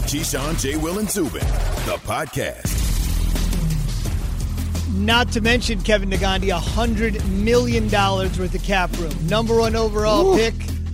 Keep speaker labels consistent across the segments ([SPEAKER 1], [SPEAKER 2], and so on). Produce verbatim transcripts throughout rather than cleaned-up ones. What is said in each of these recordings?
[SPEAKER 1] Keyshawn, J. Will, and Zubin, the podcast.
[SPEAKER 2] Not to mention, Kevin Negandhi, one hundred million dollars worth of cap room. Number one overall Ooh. pick.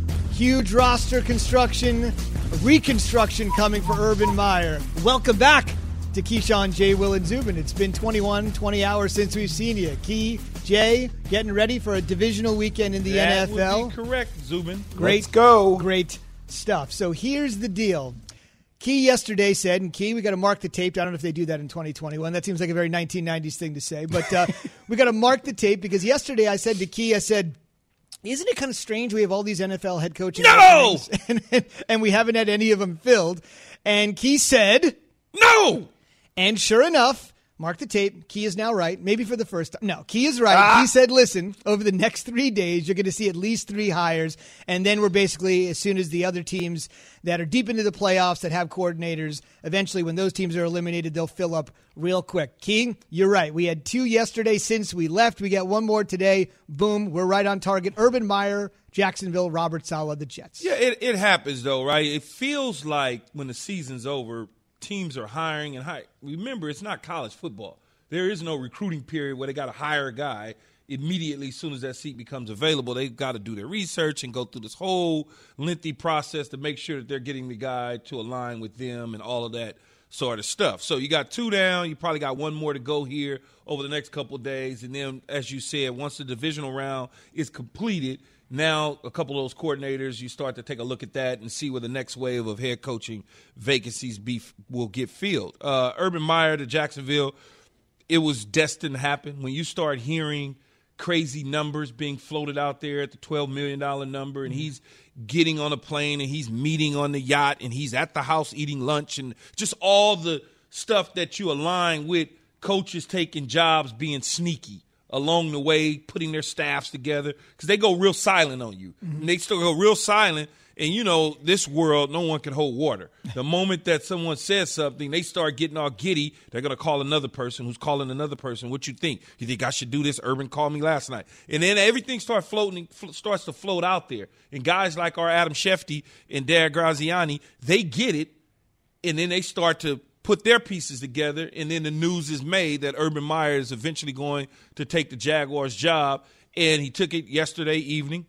[SPEAKER 2] Huge roster construction, reconstruction coming for Urban Meyer. Welcome back to Keyshawn, J. Will, and Zubin. It's been twenty-one, twenty hours since we've seen you. Key, Jay, getting ready for a divisional weekend in the
[SPEAKER 3] that
[SPEAKER 2] N F L.
[SPEAKER 3] Would be correct, Zubin.
[SPEAKER 2] Great,
[SPEAKER 4] Let's go.
[SPEAKER 2] Great stuff. So here's the deal. Key yesterday said, and Key, we got to mark the tape. I don't know if they do that in twenty twenty-one. That seems like a very nineteen nineties thing to say. But uh, we got to mark the tape because yesterday I said to Key, I said, isn't it kind of strange we have all these N F L head coaching
[SPEAKER 3] no!
[SPEAKER 2] and, and, and we haven't had any of them filled? And Key said,
[SPEAKER 3] no!
[SPEAKER 2] And sure enough, mark the tape. Key is now right. Maybe for the first time. No, Key is right.
[SPEAKER 3] Ah.
[SPEAKER 2] Key said, listen, over the next three days, you're going to see at least three hires. And then we're basically, as soon as the other teams that are deep into the playoffs that have coordinators, eventually when those teams are eliminated, they'll fill up real quick. Key, you're right. We had two yesterday since we left. We got one more today. Boom. We're right on target. Urban Meyer, Jacksonville, Robert Saleh, the Jets.
[SPEAKER 3] Yeah, it, it happens, though, right? It feels like when the season's over, teams are hiring and hiring. Remember, it's not college football. There is no recruiting period where they got to hire a guy immediately as soon as that seat becomes available. They've got to do their research and go through this whole lengthy process to make sure that they're getting the guy to align with them and all of that sort of stuff. So you got two down. You probably got one more to go here over the next couple of days. And then, as you said, once the divisional round is completed, now a couple of those coordinators, you start to take a look at that and see where the next wave of head coaching vacancies be, will get filled. Uh, Urban Meyer to Jacksonville, it was destined to happen. When you start hearing crazy numbers being floated out there at the twelve million dollars number, and he's getting on a plane and he's meeting on the yacht and he's at the house eating lunch and just all the stuff that you align with coaches taking jobs being sneaky along the way, putting their staffs together, because they go real silent on you. Mm-hmm. And they still go real silent, and, you know, this world, no one can hold water. The moment that someone says something, they start getting all giddy. They're going to call another person who's calling another person. What you think? You think I should do this? Urban called me last night. And then everything starts floating, starts to float out there. And guys like our Adam Schefter and Derek Graziani, they get it, and then they start to put their pieces together, and then the news is made that Urban Meyer is eventually going to take the Jaguars' job, and he took it yesterday evening.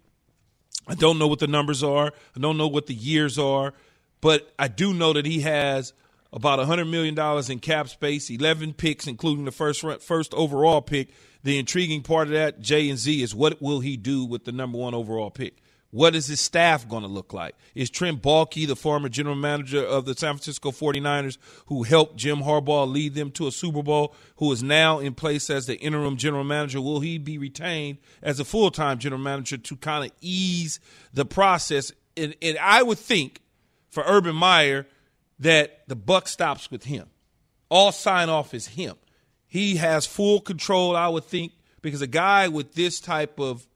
[SPEAKER 3] I don't know what the numbers are. I don't know what the years are, but I do know that he has about one hundred million dollars in cap space, eleven picks, including the first first overall pick. The intriguing part of that, J and Z, is what will he do with the number one overall pick? What is his staff going to look like? Is Trent Baalke, the former general manager of the San Francisco forty-niners, who helped Jim Harbaugh lead them to a Super Bowl, who is now in place as the interim general manager, will he be retained as a full-time general manager to kind of ease the process? And, and I would think for Urban Meyer that the buck stops with him. All sign-off is him. He has full control, I would think, because a guy with this type of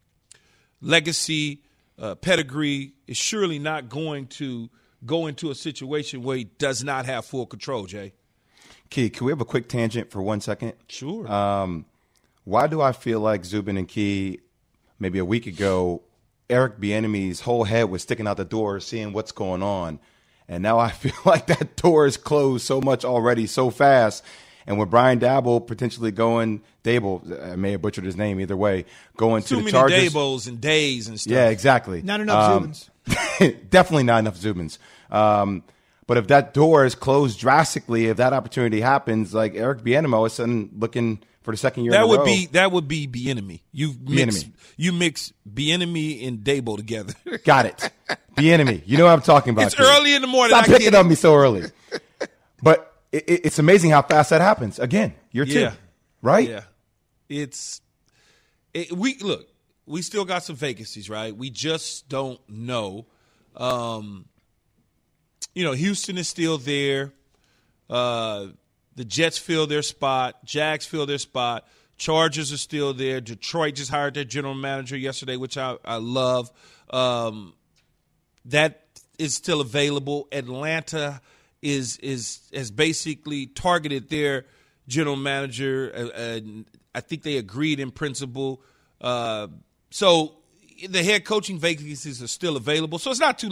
[SPEAKER 3] legacy, Uh, pedigree is surely not going to go into a situation where he does not have full control, Jay.
[SPEAKER 4] Key, can we have a quick tangent for one second?
[SPEAKER 3] Sure.
[SPEAKER 4] Um, why do I feel like Zubin and Key, maybe a week ago, Eric Bieniemy's whole head was sticking out the door seeing what's going on, and now I feel like that door is closed so much already, so fast. And with Brian Daboll potentially going, Daboll, I may have butchered his name either way, going
[SPEAKER 3] Too
[SPEAKER 4] to the
[SPEAKER 3] many
[SPEAKER 4] Chargers.
[SPEAKER 3] Dabolls and days and stuff.
[SPEAKER 4] Yeah, exactly.
[SPEAKER 2] Not enough
[SPEAKER 4] um,
[SPEAKER 2] Zubins.
[SPEAKER 4] Definitely not enough Zubins. Um, but if that door is closed drastically, if that opportunity happens, like Eric Bieniemy all of a sudden looking for the second year
[SPEAKER 3] that
[SPEAKER 4] in a
[SPEAKER 3] would
[SPEAKER 4] row.
[SPEAKER 3] be that would be Bieniemy. You mix
[SPEAKER 4] Bieniemy.
[SPEAKER 3] you mix Bieniemy and Daboll together.
[SPEAKER 4] Got it. Bieniemy. You know what I'm talking about.
[SPEAKER 3] It's
[SPEAKER 4] kid.
[SPEAKER 3] early in the morning.
[SPEAKER 4] Stop
[SPEAKER 3] I
[SPEAKER 4] picking
[SPEAKER 3] get
[SPEAKER 4] on
[SPEAKER 3] it.
[SPEAKER 4] me so early. But it, it, it's amazing how fast that happens. Again, year two,
[SPEAKER 3] Yeah.
[SPEAKER 4] right?
[SPEAKER 3] Yeah, it's it, we look. We still got some vacancies, right? We just don't know. Um, you know, Houston is still there. Uh, the Jets fill their spot. Jags fill their spot. Chargers are still there. Detroit just hired their general manager yesterday, which I, I love. Um, that is still available. Atlanta is is has basically targeted their general manager. Uh, and I think they agreed in principle. Uh, so the head coaching vacancies are still available. So it's not too late.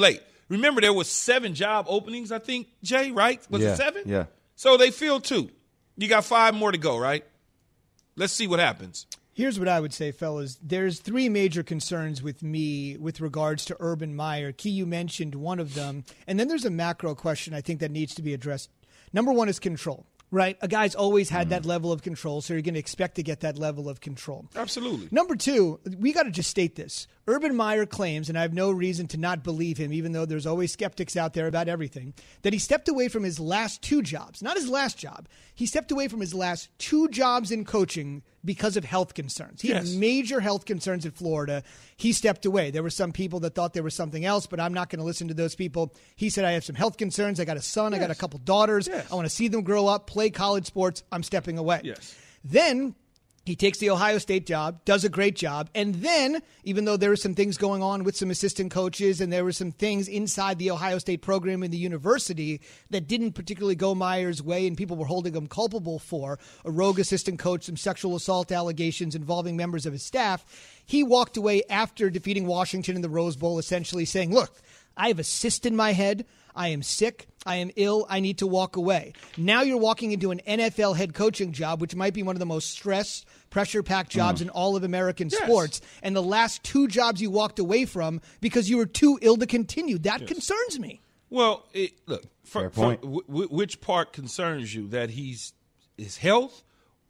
[SPEAKER 3] Remember, there was seven job openings, I think, Jay, right? Was
[SPEAKER 4] yeah,
[SPEAKER 3] it seven?
[SPEAKER 4] Yeah.
[SPEAKER 3] So they filled two. You got five more to go, right? Let's see what happens.
[SPEAKER 2] Here's what I would say, fellas. There's three major concerns with me with regards to Urban Meyer. Key, you mentioned one of them. And then there's a macro question I think that needs to be addressed. Number one is control, right? A guy's always had mm. that level of control, so you're going to expect to get that level of control.
[SPEAKER 3] Absolutely.
[SPEAKER 2] Number two, we got to just state this. Urban Meyer claims, and I have no reason to not believe him, even though there's always skeptics out there about everything, that he stepped away from his last two jobs, not his last job. He stepped away from his last two jobs in coaching because of health concerns. He yes. had major health concerns in Florida. He stepped away. There were some people that thought there was something else, but I'm not going to listen to those people. He said, I have some health concerns. I got a son. Yes. I got a couple daughters. Yes. I want to see them grow up, play college sports. I'm stepping away.
[SPEAKER 3] Yes.
[SPEAKER 2] Then he takes the Ohio State job, does a great job, and then, even though there were some things going on with some assistant coaches and there were some things inside the Ohio State program in the university that didn't particularly go Meyer's way and people were holding him culpable for, a rogue assistant coach, some sexual assault allegations involving members of his staff, he walked away after defeating Washington in the Rose Bowl, essentially saying, look, I have a cyst in my head. I am sick. I am ill. I need to walk away. Now you're walking into an N F L head coaching job, which might be one of the most stress, pressure-packed jobs mm. in all of American yes. sports. And the last two jobs you walked away from because you were too ill to continue. That yes. concerns me.
[SPEAKER 3] Well, it, look, for, for, w- w- which part concerns you? That he's his health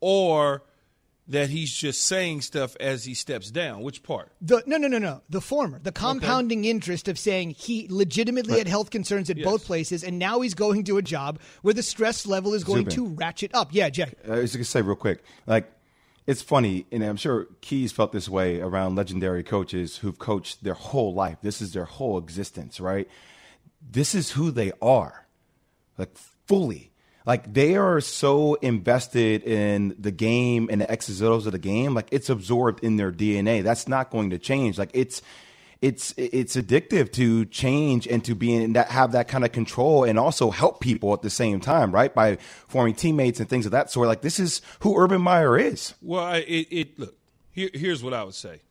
[SPEAKER 3] or that he's just saying stuff as he steps down? Which part?
[SPEAKER 2] The No, no, no, no. The former. The compounding okay. interest of saying he legitimately right. had health concerns at yes. both places, and now he's going to a job where the stress level is going Zubin. to ratchet up. Yeah, Jay.
[SPEAKER 4] I was going to say real quick, like, it's funny, and I'm sure Keys felt this way around legendary coaches who've coached their whole life. This is their whole existence, right? This is who they are, like, fully. Like, they are so invested in the game and the X's and O's of the game, like it's absorbed in their D N A. That's not going to change. Like, it's it's it's addictive to change and to be in that, have that kind of control and also help people at the same time, right? By forming teammates and things of that sort. Like, this is who Urban Meyer is.
[SPEAKER 3] Well, I, it, it look, here, here's what I would say.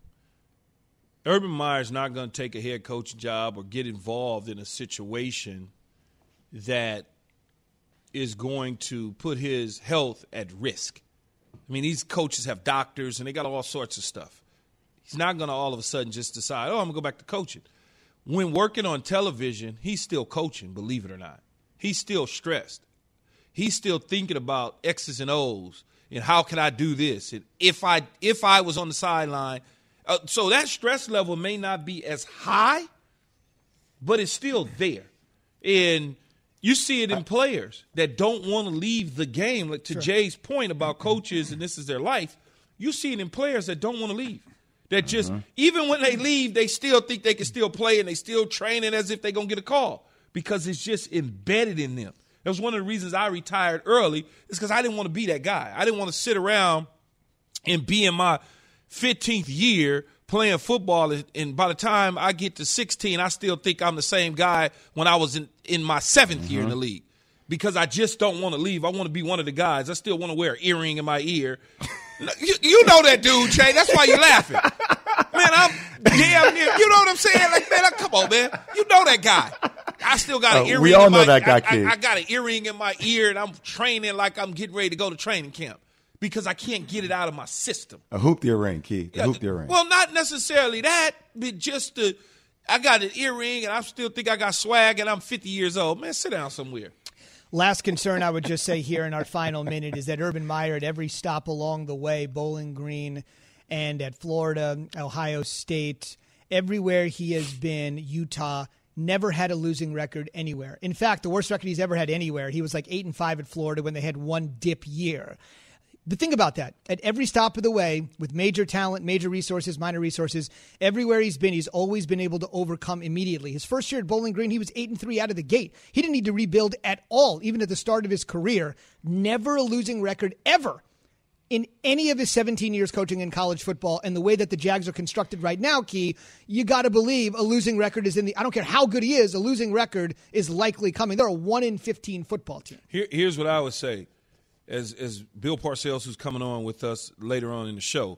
[SPEAKER 3] Urban Meyer's not going to take a head coach job or get involved in a situation that is going to put his health at risk. I mean, these coaches have doctors and they got all sorts of stuff. He's not going to all of a sudden just decide, oh, I'm going to go back to coaching. When working on television, he's still coaching, believe it or not. He's still stressed. He's still thinking about X's and O's and how can I do this? And if I if I was on the sideline, uh, so that stress level may not be as high, but it's still there. And you see it in players that don't want to leave the game. Like to sure. Jay's point about coaches and this is their life, you see it in players that don't want to leave. That just, uh-huh. even when they leave, they still think they can still play and they still training as if they're going to get a call because it's just embedded in them. That was one of the reasons I retired early is because I didn't want to be that guy. I didn't want to sit around and be in my fifteenth year playing football, and by the time I get to sixteen, I still think I'm the same guy when I was in, in my seventh mm-hmm. year in the league because I just don't want to leave. I want to be one of the guys. I still want to wear an earring in my ear. you, you know that dude, Jay. That's why you're laughing. Man, I'm damn near. You know what I'm saying? Like, man, I, come on, man. You know that guy. I still got an uh, earring.
[SPEAKER 4] We all
[SPEAKER 3] in
[SPEAKER 4] know
[SPEAKER 3] my,
[SPEAKER 4] that guy,
[SPEAKER 3] I,
[SPEAKER 4] kid.
[SPEAKER 3] I, I got an earring in my ear, and I'm training like I'm getting ready to go to training camp. Because I can't get it out of my system.
[SPEAKER 4] A hoop earring, Keith. A
[SPEAKER 3] yeah,
[SPEAKER 4] hoop earring.
[SPEAKER 3] Well, not necessarily that, but just the, I got an earring and I still think I got swag and I'm fifty years old. Man, sit down somewhere.
[SPEAKER 2] Last concern I would just say here in our final minute is that Urban Meyer at every stop along the way, Bowling Green and at Florida, Ohio State, everywhere he has been, Utah, never had a losing record anywhere. In fact, the worst record he's ever had anywhere, he was like eight and five at Florida when they had one dip year. But think about that. At every stop of the way, with major talent, major resources, minor resources, everywhere he's been, he's always been able to overcome immediately. His first year at Bowling Green, he was eight and three out of the gate. He didn't need to rebuild at all, even at the start of his career. Never a losing record ever in any of his seventeen years coaching in college football. And the way that the Jags are constructed right now, Key, you got to believe a losing record is in the – I don't care how good he is, a losing record is likely coming. They're a one in fifteen football team.
[SPEAKER 3] Here, here's what I would say. As as Bill Parcells, who's coming on with us later on in the show,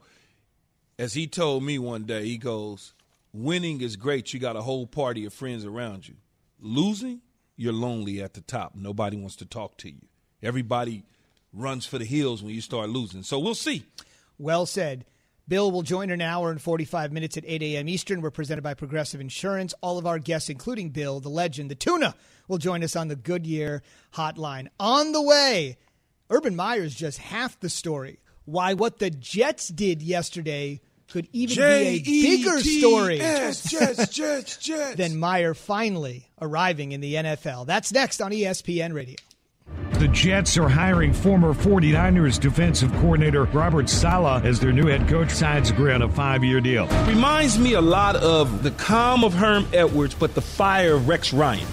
[SPEAKER 3] as he told me one day, he goes, winning is great. You got a whole party of friends around you. losing, you're lonely at the top. Nobody wants to talk to you. Everybody runs for the hills when you start losing. So we'll see.
[SPEAKER 2] Well said. Bill will join in an hour and forty-five minutes at eight a.m. Eastern. We're presented by Progressive Insurance. All of our guests, including Bill, the legend, the tuna, will join us on the Goodyear Hotline. On the way, Urban Meyer's just half the story. Why what the Jets did yesterday could even be a bigger story
[SPEAKER 3] Jets, Jets, Jets, Jets.
[SPEAKER 2] than Meyer finally arriving in the N F L. That's next on E S P N Radio.
[SPEAKER 5] The Jets are hiring former forty-niners defensive coordinator Robert Saleh as their new head coach. Signs agree on a five-year deal.
[SPEAKER 3] Reminds me a lot of the calm of Herm Edwards, but the fire of Rex Ryan.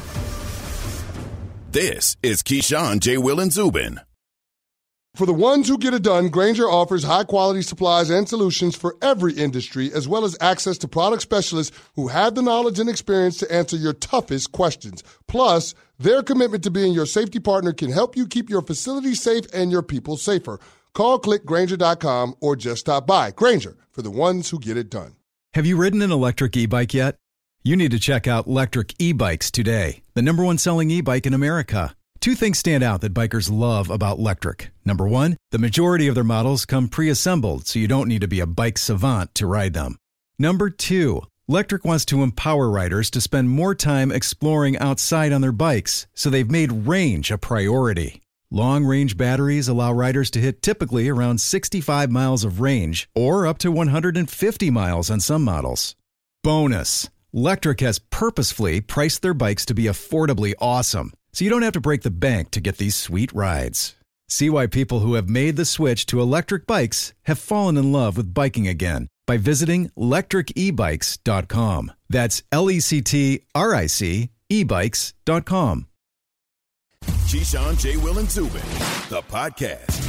[SPEAKER 1] This is Keyshawn, J. Will, and Zubin.
[SPEAKER 6] For the ones who get it done, Grainger offers high-quality supplies and solutions for every industry, as well as access to product specialists who have the knowledge and experience to answer your toughest questions. Plus, their commitment to being your safety partner can help you keep your facility safe and your people safer. Call, click Grainger dot com, or just stop by. Grainger, for the ones who get it done.
[SPEAKER 7] Have you ridden an electric e-bike yet? You need to check out Lectric E-Bikes today, the number one selling e-bike in America. Two things stand out that bikers love about Lectric. Number one, the majority of their models come pre-assembled, so you don't need to be a bike savant to ride them. Number two, Lectric wants to empower riders to spend more time exploring outside on their bikes, so they've made range a priority. Long-range batteries allow riders to hit typically around sixty-five miles of range, or up to one hundred fifty miles on some models. Bonus, Lectric has purposefully priced their bikes to be affordably awesome, so you don't have to break the bank to get these sweet rides. See why people who have made the switch to electric bikes have fallen in love with biking again by visiting lectric e bikes dot com. That's L E C T R I C e bikes dot com.
[SPEAKER 1] Keyshawn, J. Will, and Zubin, the podcast.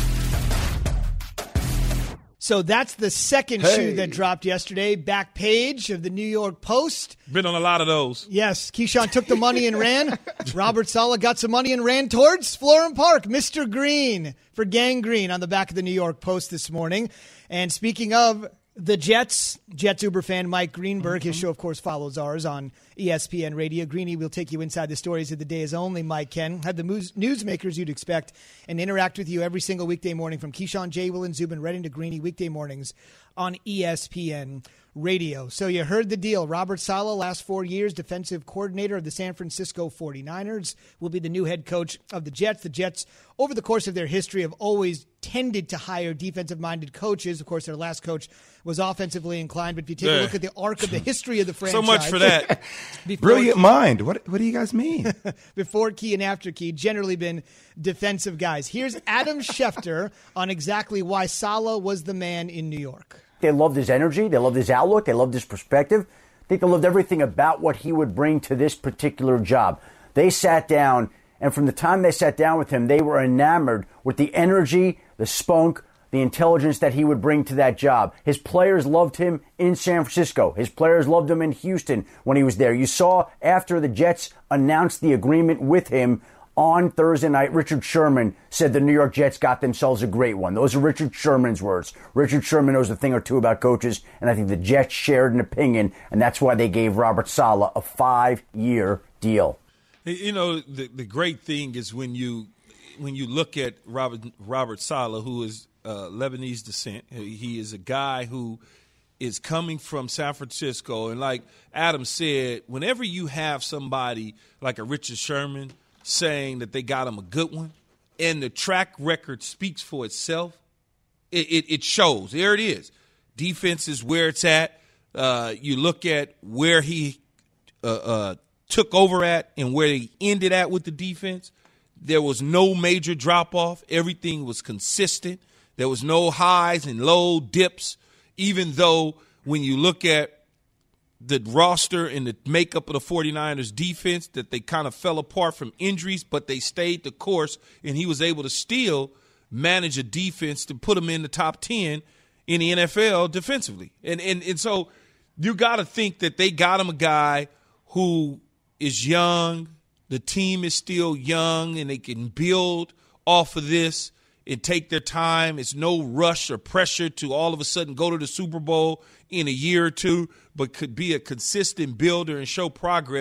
[SPEAKER 2] So that's the second
[SPEAKER 6] Hey.
[SPEAKER 2] shoe that dropped yesterday. Back page of the New York Post.
[SPEAKER 3] Been on a lot of those.
[SPEAKER 2] Yes, Keyshawn took the money and ran. Robert Saleh got some money and ran towards Florham Park. Mister Green for Gang Green on the back of the New York Post this morning. And speaking of the Jets, Jets Uber fan Mike Greenberg, his show, of course, follows ours on E S P N Radio. Greeny will take you inside the stories of the day as only Mike can. Have the news- newsmakers you'd expect and interact with you every single weekday morning from Keyshawn, J. Will, and Zubin, Redding to Greeny, weekday mornings on E S P N Radio. So you heard the deal. Robert Saleh, last four years, defensive coordinator of the San Francisco forty-niners, will be the new head coach of the Jets. The Jets, over the course of their history, have always tended to hire defensive-minded coaches. Of course, their last coach was offensively inclined, but if you take
[SPEAKER 3] Yeah.
[SPEAKER 2] a look at the arc of the history of the franchise.
[SPEAKER 3] So much for that.
[SPEAKER 2] before,
[SPEAKER 4] Brilliant mind. What What do you guys mean?
[SPEAKER 2] before Key and after Key, generally been defensive guys. Here's Adam Schefter on exactly why Saleh was the man in New York.
[SPEAKER 8] They loved his energy. They loved his outlook. They loved his perspective. I think they loved everything about what he would bring to this particular job. They sat down, and from the time they sat down with him, they were enamored with the energy, the spunk, the intelligence that he would bring to that job. His players loved him in San Francisco. His players loved him in Houston when he was there. You saw after the Jets announced the agreement with him on Thursday night, Richard Sherman said the New York Jets got themselves a great one. Those are Richard Sherman's words. Richard Sherman knows a thing or two about coaches, and I think the Jets shared an opinion, and that's why they gave Robert Saleh a five-year deal.
[SPEAKER 3] You know, the the great thing is when you when you look at Robert Robert Saleh, who is uh, Lebanese descent. He is a guy who is coming from San Francisco, and like Adam said, whenever you have somebody like a Richard Sherman saying that they got him a good one, and the track record speaks for itself, it, it, it shows. There it is. Defense is where it's at. Uh, you look at where he uh, uh, took over at and where he ended at with the defense. There was no major drop-off. Everything was consistent. There was no highs and low dips, even though when you look at the roster and the makeup of the forty-niners defense, that they kind of fell apart from injuries, but they stayed the course, and he was able to still manage a defense to put them in the top ten in the N F L defensively. And and, and so you got to think that they got him a guy who is young, the team is still young, and they can build off of this and take their time. It's no rush or pressure to all of a sudden go to the Super Bowl in a year or two, but could be a consistent builder and show progress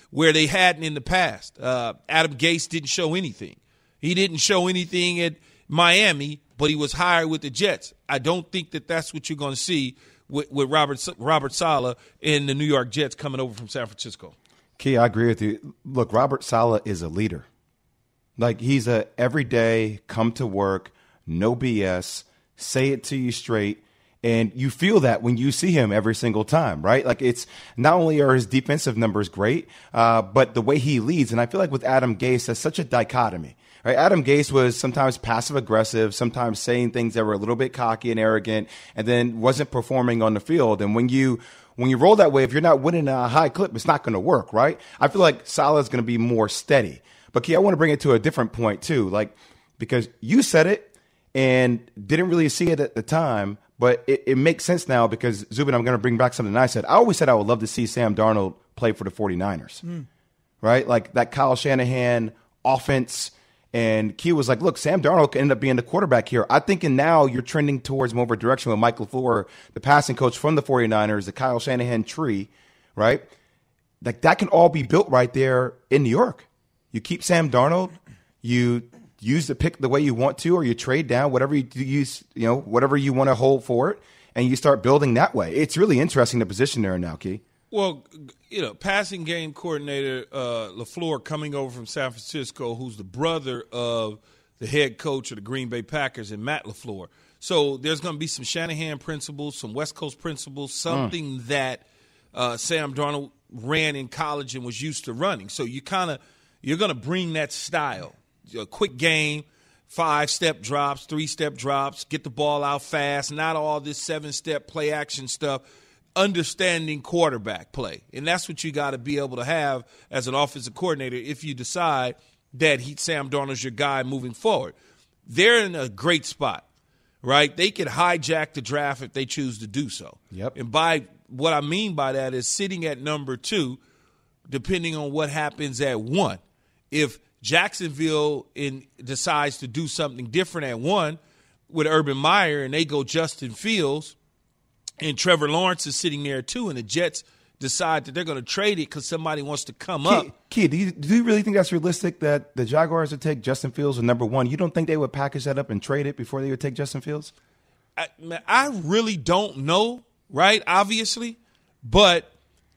[SPEAKER 3] where they hadn't in the past. Uh, Adam Gase didn't show anything. He didn't show anything at Miami, but he was hired with the Jets. I don't think that that's what you're going to see with, with Robert Robert Saleh and the New York Jets coming over from San Francisco.
[SPEAKER 4] Key, I agree with you. Look, Robert Saleh is a leader. Like, he's a everyday, come to work, no B S, say it to you straight. And you feel that when you see him every single time, right? Like, it's not only are his defensive numbers great, uh, but the way he leads. And I feel like with Adam Gase, that's such a dichotomy. Right? Adam Gase was sometimes passive aggressive, sometimes saying things that were a little bit cocky and arrogant, and then wasn't performing on the field. And when you when you roll that way, if you're not winning at a high clip, it's not going to work, right? I feel like Saleh is going to be more steady. But Key, I want to bring it to a different point too, like, because you said it and didn't really see it at the time. But it, it makes sense now because, Zubin, I'm going to bring back something I said. I always said I would love to see Sam Darnold play for the 49ers, mm. right? Like that Kyle Shanahan offense. And Key was like, look, Sam Darnold could end up being the quarterback here. I'm thinking now you're trending towards more of a direction with Mike LaFleur, the passing coach from the 49ers, the Kyle Shanahan tree, right? Like that can all be built right there in New York. You keep Sam Darnold, you – use the pick the way you want to, or you trade down, whatever you use, you know, whatever you want to hold for it, and you start building that way. It's really interesting the position there now, Key.
[SPEAKER 3] Well, you know, passing game coordinator uh, LaFleur coming over from San Francisco, who's the brother of the head coach of the Green Bay Packers and Matt LaFleur. So there's going to be some Shanahan principles, some West Coast principles, something mm. that uh, Sam Darnold ran in college and was used to running. So you kind of you're going to bring that style. A quick game, five-step drops, three-step drops, get the ball out fast, not all this seven-step play-action stuff, understanding quarterback play. And that's what you got to be able to have as an offensive coordinator if you decide that he, Sam Darnold's your guy moving forward. They're in a great spot, right? They could hijack the draft if they choose to do so.
[SPEAKER 4] Yep.
[SPEAKER 3] And by what I mean by that is sitting at number two, depending on what happens at one. If Jacksonville in, decides to do something different at one with Urban Meyer and they go Justin Fields and Trevor Lawrence is sitting there too, and the Jets decide that they're going to trade it because somebody wants to come
[SPEAKER 4] Key,
[SPEAKER 3] up.
[SPEAKER 4] Key, do you, do you really think that's realistic that the Jaguars would take Justin Fields at number one? You don't think they would package that up and trade it before they would take Justin Fields?
[SPEAKER 3] I, man, I really don't know, right, obviously, but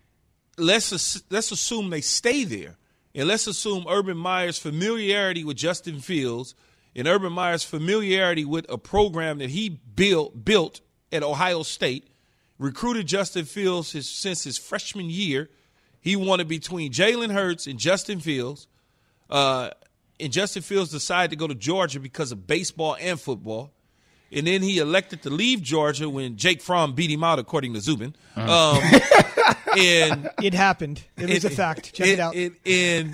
[SPEAKER 3] let's let's assume they stay there. And let's assume Urban Meyer's familiarity with Justin Fields and Urban Meyer's familiarity with a program that he built built at Ohio State, recruited Justin Fields his, since his freshman year. He wanted between Jalen Hurts and Justin Fields. Uh, and Justin Fields decided to go to Georgia because of baseball and football. And then he elected to leave Georgia when Jake Fromm beat him out, according to Zubin. Uh-huh. Um, and
[SPEAKER 2] it happened. It was
[SPEAKER 3] and,
[SPEAKER 2] a fact. Check
[SPEAKER 3] and,
[SPEAKER 2] it out.
[SPEAKER 3] And, and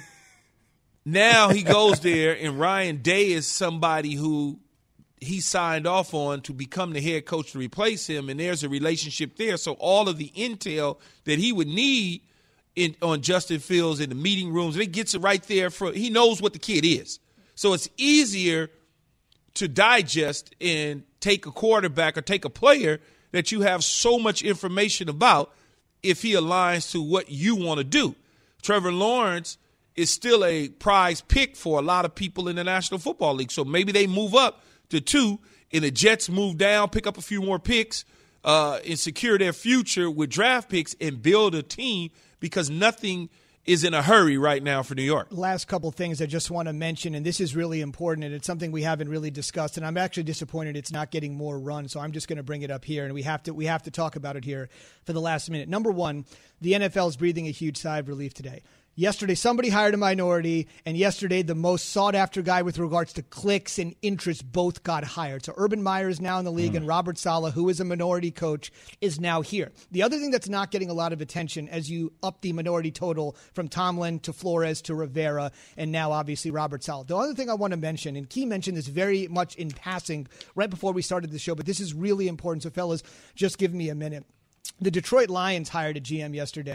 [SPEAKER 3] now he goes there, and Ryan Day is somebody who he signed off on to become the head coach to replace him, and there's a relationship there. So all of the intel that he would need in, on Justin Fields in the meeting rooms, and he gets it right there. For he knows what the kid is. So it's easier to digest and take a quarterback or take a player that you have so much information about if he aligns to what you want to do. Trevor Lawrence is still a prize pick for a lot of people in the National Football League. So maybe they move up to two and the Jets move down, pick up a few more picks, uh, and secure their future with draft picks and build a team because nothing – is in a hurry right now for New York.
[SPEAKER 2] Last couple things I just want to mention, and this is really important, and it's something we haven't really discussed, and I'm actually disappointed it's not getting more run, so I'm just going to bring it up here, and we have to we have to talk about it here for the last minute. Number one, the N F L is breathing a huge sigh of relief today. Yesterday, somebody hired a minority, and yesterday, the most sought-after guy with regards to clicks and interest both got hired. So Urban Meyer is now in the league, mm. and Robert Saleh, who is a minority coach, is now here. The other thing that's not getting a lot of attention as you up the minority total from Tomlin to Flores to Rivera, and now obviously Robert Saleh. The other thing I want to mention, and Key mentioned this very much in passing right before we started the show, but this is really important, so fellas, just give me a minute. The Detroit Lions hired a G M yesterday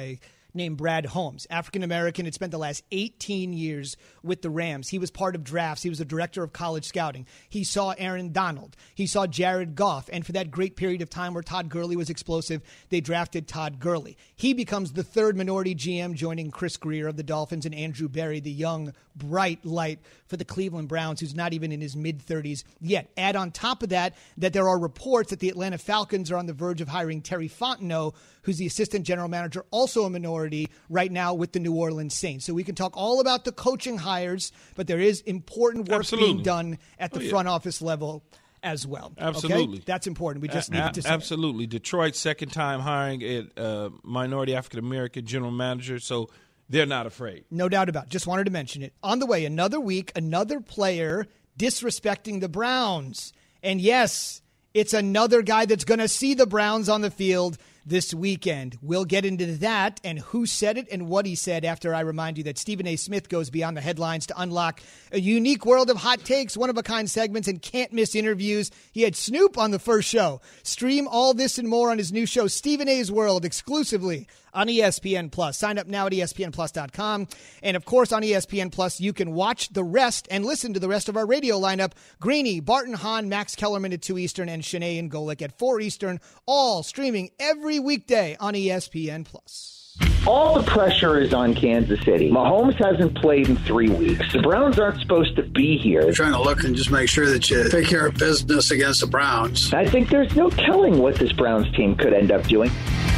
[SPEAKER 2] named Brad Holmes, African-American, had spent the last eighteen years with the Rams. He was part of drafts. He was a director of college scouting. He saw Aaron Donald. He saw Jared Goff. And for that great period of time where Todd Gurley was explosive, they drafted Todd Gurley. He becomes the third minority G M, joining Chris Greer of the Dolphins and Andrew Berry, the young, bright light for the Cleveland Browns, who's not even in his mid-thirties yet. Add on top of that that there are reports that the Atlanta Falcons are on the verge of hiring Terry Fontenot, who's the assistant general manager, also a minority right now with the New Orleans Saints. So we can talk all about the coaching hires, but there is important work
[SPEAKER 3] Absolutely.
[SPEAKER 2] being done at the
[SPEAKER 3] oh, yeah.
[SPEAKER 2] front office level as well.
[SPEAKER 3] Absolutely.
[SPEAKER 2] Okay? That's important. We just
[SPEAKER 3] a-
[SPEAKER 2] needed to say
[SPEAKER 3] Absolutely. Detroit's second time hiring a uh, minority African-American general manager, so they're not afraid.
[SPEAKER 2] No doubt about it. Just wanted to mention it. On the way, another week, another player disrespecting the Browns. And yes, it's another guy that's going to see the Browns on the field this weekend. We'll get into that and who said it and what he said after I remind you that Stephen A. Smith goes beyond the headlines to unlock a unique world of hot takes, one-of-a-kind segments, and can't-miss interviews. He had Snoop on the first show. Stream all this and more on his new show, Stephen A's World, exclusively on E S P N Plus. Sign up now at E S P N plus dot com. And, of course, on E S P N Plus, you can watch the rest and listen to the rest of our radio lineup. Greeny, Barton Hahn, Max Kellerman at two Eastern, and Shanae and Golick at four Eastern, all streaming every weekday on E S P N Plus.
[SPEAKER 9] All the pressure is on Kansas City. Mahomes hasn't played in three weeks. The Browns aren't supposed to be here.
[SPEAKER 10] You're trying to look and just make sure that you take care of business against the Browns.
[SPEAKER 9] I think there's no telling what this Browns team could end up doing.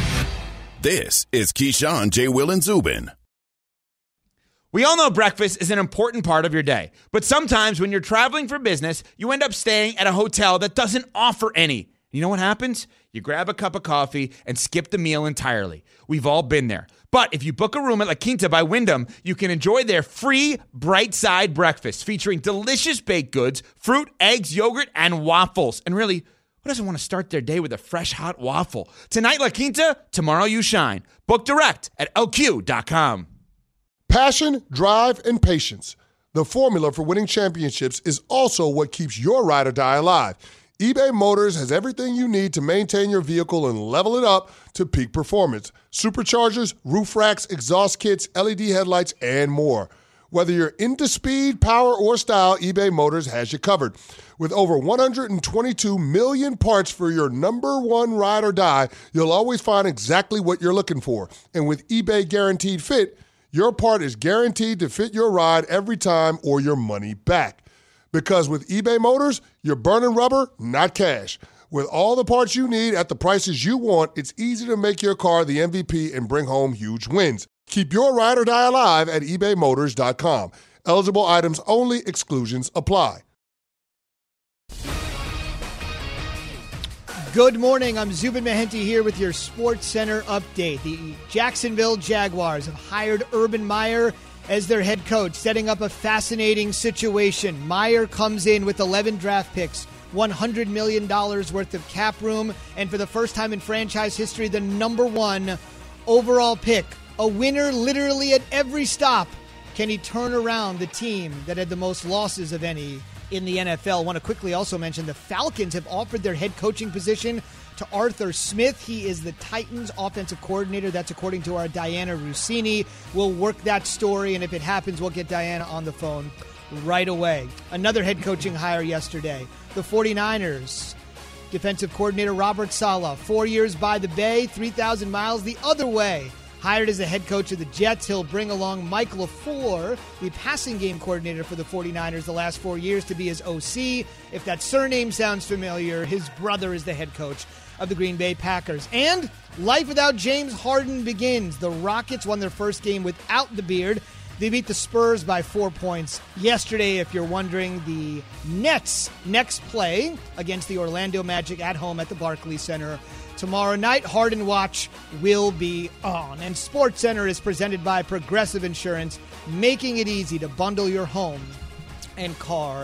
[SPEAKER 1] This is Keyshawn, J. Will, and Zubin.
[SPEAKER 11] We all know breakfast is an important part of your day, but sometimes when you're traveling for business, you end up staying at a hotel that doesn't offer any. You know what happens? You grab a cup of coffee and skip the meal entirely. We've all been there. But if you book a room at La Quinta by Wyndham, you can enjoy their free Bright Side breakfast featuring delicious baked goods, fruit, eggs, yogurt, and waffles. And really, who doesn't want to start their day with a fresh, hot waffle? Tonight, La Quinta, tomorrow you shine. Book direct at L Q dot com.
[SPEAKER 6] Passion, drive, and patience. The formula for winning championships is also what keeps your ride or die alive. eBay Motors has everything you need to maintain your vehicle and level it up to peak performance. Superchargers, roof racks, exhaust kits, L E D headlights, and more. Whether you're into speed, power, or style, eBay Motors has you covered. With over one hundred twenty-two million parts for your number one ride or die, you'll always find exactly what you're looking for. And with eBay Guaranteed Fit, your part is guaranteed to fit your ride every time or your money back. Because with eBay Motors, you're burning rubber, not cash. With all the parts you need at the prices you want, it's easy to make your car the M V P and bring home huge wins. Keep your ride or die alive at ebay motors dot com. Eligible items only. Exclusions apply.
[SPEAKER 2] Good morning. I'm Zubin Mehenti here with your Sports Center update. The Jacksonville Jaguars have hired Urban Meyer as their head coach, setting up a fascinating situation. Meyer comes in with eleven draft picks, one hundred million dollars worth of cap room, and for the first time in franchise history, the number one overall pick. A winner literally at every stop. Can he turn around the team that had the most losses of any in the N F L? I want to quickly also mention the Falcons have offered their head coaching position to Arthur Smith. He is the Titans offensive coordinator. That's according to our Diana Rossini. We'll work that story, and if it happens, we'll get Diana on the phone right away. Another head coaching hire yesterday. The 49ers defensive coordinator Robert Saleh, four years by the Bay, three thousand miles the other way. Hired as the head coach of the Jets, he'll bring along Mike LaFleur, the passing game coordinator for the 49ers the last four years, to be his O C. If that surname sounds familiar, his brother is the head coach of the Green Bay Packers. And life without James Harden begins. The Rockets won their first game without the beard. They beat the Spurs by four points yesterday. If you're wondering, the Nets' next play against the Orlando Magic at home at the Barclays Center tomorrow night. Harden Watch will be on. And Sports Center is presented by Progressive Insurance, making it easy to bundle your home and car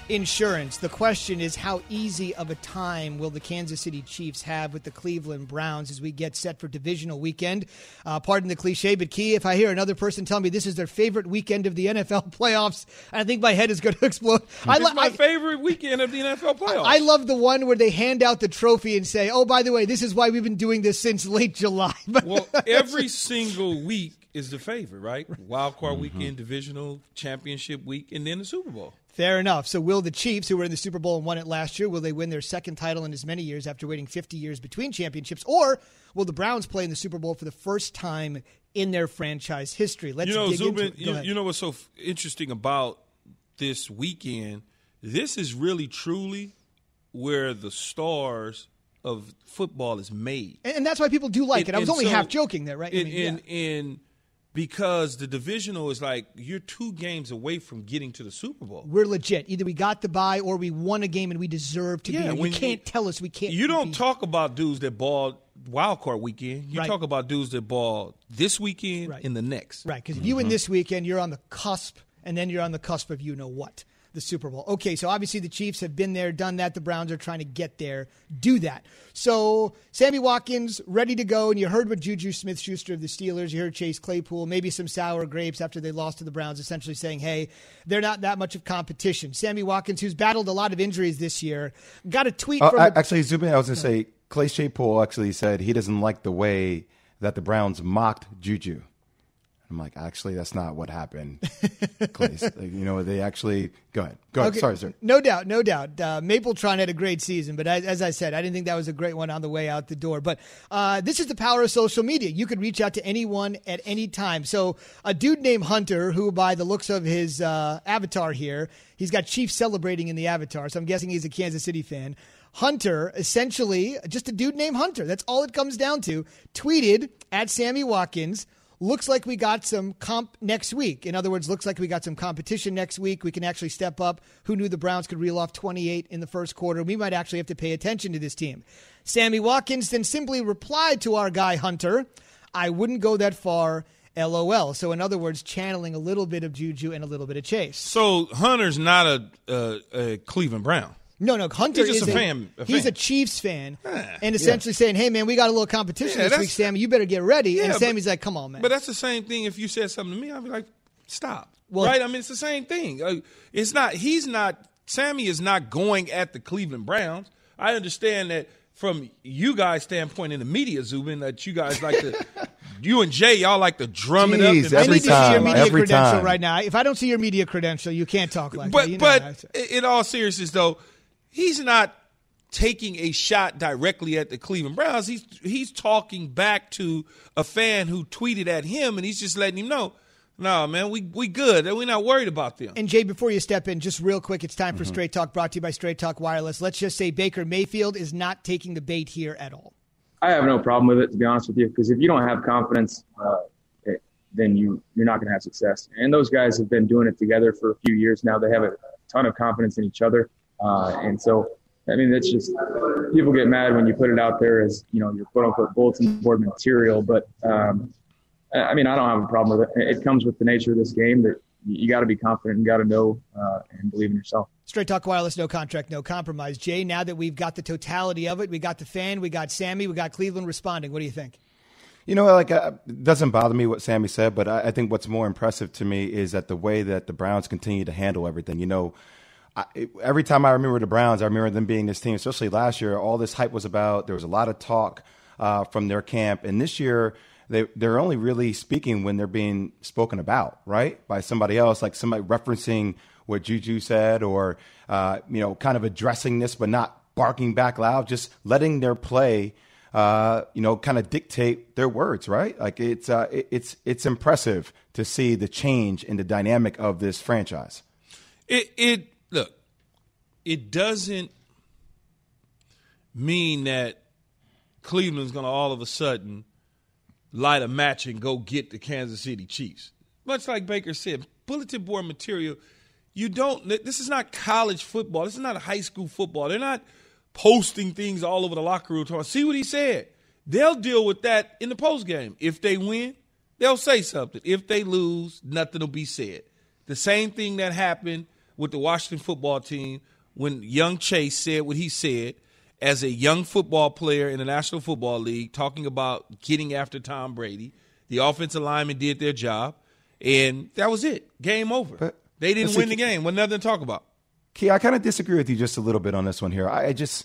[SPEAKER 2] insurance. The question is, how easy of a time will the Kansas City Chiefs have with the Cleveland Browns as we get set for divisional weekend? Uh, pardon the cliche, but Key, if I hear another person tell me this is their favorite weekend of the N F L playoffs, I think my head is going to explode.
[SPEAKER 3] It's
[SPEAKER 2] I lo-
[SPEAKER 3] my
[SPEAKER 2] I,
[SPEAKER 3] favorite weekend of the N F L playoffs.
[SPEAKER 2] I love the one where they hand out the trophy and say, oh, by the way, this is why we've been doing this since late July.
[SPEAKER 3] Well, every single week is the favorite, right? Wild card mm-hmm. weekend, divisional championship week, and then the Super Bowl.
[SPEAKER 2] Fair enough. So will the Chiefs, who were in the Super Bowl and won it last year, will they win their second title in as many years after waiting fifty years between championships? Or will the Browns play in the Super Bowl for the first time in their franchise history? Let's
[SPEAKER 3] you know,
[SPEAKER 2] dig
[SPEAKER 3] Zubin,
[SPEAKER 2] into it.
[SPEAKER 3] You, you know what's so f- interesting about this weekend? This is really, truly where the stars of football is made.
[SPEAKER 2] And, and that's why people do like
[SPEAKER 3] and,
[SPEAKER 2] it. I was only
[SPEAKER 3] so,
[SPEAKER 2] half joking there, right?
[SPEAKER 3] And,
[SPEAKER 2] I mean,
[SPEAKER 3] and,
[SPEAKER 2] yeah.
[SPEAKER 3] and because the divisional is like you're two games away from getting to the Super Bowl.
[SPEAKER 2] We're legit. Either we got the bye or we won a game and we deserve to
[SPEAKER 3] yeah,
[SPEAKER 2] be. You can't you, tell us we can't.
[SPEAKER 3] You don't
[SPEAKER 2] be.
[SPEAKER 3] talk about dudes that ball wild card weekend. You
[SPEAKER 2] right.
[SPEAKER 3] talk about dudes that ball this weekend
[SPEAKER 2] right.
[SPEAKER 3] and the next.
[SPEAKER 2] Right, because if
[SPEAKER 3] mm-hmm.
[SPEAKER 2] you win this weekend, you're on the cusp, and then you're on the cusp of you know what. The Super Bowl. Okay, so obviously the Chiefs have been there, done that. The Browns are trying to get there, do that. So Sammy Watkins ready to go, and you heard what Juju Smith-Schuster of the Steelers, you heard Chase Claypool, maybe some sour grapes after they lost to the Browns, essentially saying, hey, they're not that much of competition. Sammy Watkins, who's battled a lot of injuries this year, got a tweet
[SPEAKER 4] uh,
[SPEAKER 2] from...
[SPEAKER 4] I, actually, Zubin, I was going to say, Clay Claypool actually said he doesn't like the way that the Browns mocked Juju. I'm like, actually, that's not what happened. Clay, you know, they actually go ahead. Go ahead.
[SPEAKER 2] Okay.
[SPEAKER 4] Sorry, sir.
[SPEAKER 2] No doubt, no doubt. Uh, Mapletron had a great season, but as, as I said, I didn't think that was a great one on the way out the door. But uh, this is the power of social media. You could reach out to anyone at any time. So a dude named Hunter, who by the looks of his uh, avatar here, he's got Chiefs celebrating in the avatar, so I'm guessing he's a Kansas City fan. Hunter, essentially, just a dude named Hunter, that's all it comes down to, tweeted at Sammy Watkins, looks like we got some comp next week. In other words, looks like we got some competition next week. We can actually step up. Who knew the Browns could reel off twenty-eight in the first quarter? We might actually have to pay attention to this team. Sammy Watkins then simply replied to our guy Hunter, I wouldn't go that far, LOL. So in other words, channeling a little bit of Juju and a little bit of Chase.
[SPEAKER 3] So Hunter's not a, a, a Cleveland Brown.
[SPEAKER 2] No, no, Hunter
[SPEAKER 3] he's just
[SPEAKER 2] is
[SPEAKER 3] a, fan, a
[SPEAKER 2] he's
[SPEAKER 3] fan.
[SPEAKER 2] a Chiefs fan,
[SPEAKER 3] ah,
[SPEAKER 2] and essentially yeah. saying, hey, man, we got a little competition
[SPEAKER 3] yeah,
[SPEAKER 2] this week, Sammy. You better get ready.
[SPEAKER 3] Yeah,
[SPEAKER 2] and Sammy's
[SPEAKER 3] but,
[SPEAKER 2] like, come on, man.
[SPEAKER 3] But that's the same thing if you said something to me. I'd be like, stop.
[SPEAKER 2] Well,
[SPEAKER 3] right? I mean, it's the same thing. Uh, it's not – he's not – Sammy is not going at the Cleveland Browns. I understand that from you guys' standpoint in the media, Zubin, that you guys like to – you and Jay, y'all like to drum
[SPEAKER 4] Jeez,
[SPEAKER 3] it up.
[SPEAKER 4] And
[SPEAKER 2] I need to
[SPEAKER 4] time,
[SPEAKER 2] see your media
[SPEAKER 4] every
[SPEAKER 2] credential
[SPEAKER 4] time.
[SPEAKER 2] right now. If I don't see your media credential, you can't talk like
[SPEAKER 3] but,
[SPEAKER 2] that. You know
[SPEAKER 3] but
[SPEAKER 2] that.
[SPEAKER 3] in all seriousness, though, he's not taking a shot directly at the Cleveland Browns. He's he's talking back to a fan who tweeted at him, and he's just letting him know, no, man, we we good. We're not worried about them.
[SPEAKER 2] And, Jay, before you step in, just real quick, it's time for
[SPEAKER 4] Mm-hmm.
[SPEAKER 2] Straight Talk, brought to you by Straight Talk Wireless. Let's just say Baker Mayfield is not taking the bait here at all.
[SPEAKER 12] I have no problem with it, to be honest with you, because if you don't have confidence, uh, it, then you, you're not going to have success. And those guys have been doing it together for a few years now. They have a ton of confidence in each other. Uh, and so, I mean, it's just people get mad when you put it out there as, you know, your quote-unquote bulletin board material. But, um, I mean, I don't have a problem with it. It comes with the nature of this game that you got to be confident and got to know uh, and believe in yourself.
[SPEAKER 2] Straight Talk Wireless, no contract, no compromise. Jay, now that we've got the totality of it, we got the fan, we got Sammy, we got Cleveland responding. What do you think?
[SPEAKER 4] You know, like uh, it doesn't bother me what Sammy said, but I, I think what's more impressive to me is that the way that the Browns continue to handle everything. You know, I, it, every time I remember the Browns, I remember them being this team, especially last year, all this hype was about. There was a lot of talk uh, from their camp. And this year, they, they're only really speaking when they're being spoken about, right, by somebody else, like somebody referencing what Juju said or, uh, you know, kind of addressing this but not barking back loud, just letting their play, uh, you know, kind of dictate their words, right? Like it's uh, it, it's it's impressive to see the change in the dynamic of this franchise.
[SPEAKER 3] It, it look, it doesn't mean that Cleveland's going to all of a sudden light a match and go get the Kansas City Chiefs. Much like Baker said, bulletin board material, you don't – this is not college football. This is not high school football. They're not posting things all over the locker room. Talking, see what he said. They'll deal with that in the postgame. If they win, they'll say something. If they lose, nothing will be said. The same thing that happened with the Washington football team when young Chase said what he said as a young football player in the National Football League, talking about getting after Tom Brady. The offensive linemen did their job, and that was it. Game over. But, they didn't win the game. Wasn't nothing to talk about.
[SPEAKER 4] Key, I kind of disagree with you just a little bit on this one here. I, I just,